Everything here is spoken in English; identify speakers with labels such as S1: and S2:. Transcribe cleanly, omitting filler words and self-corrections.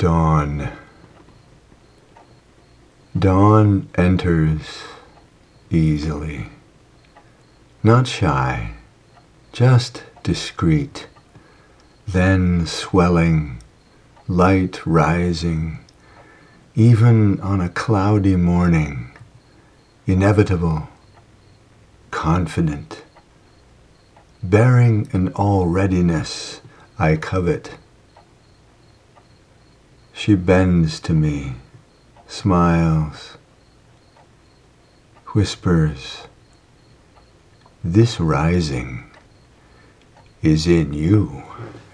S1: Dawn. Dawn enters easily, not shy, just discreet, then swelling, light rising, even on a cloudy morning, inevitable, confident, bearing an all-readiness I covet. She bends to me, smiles, whispers, "This rising is in you."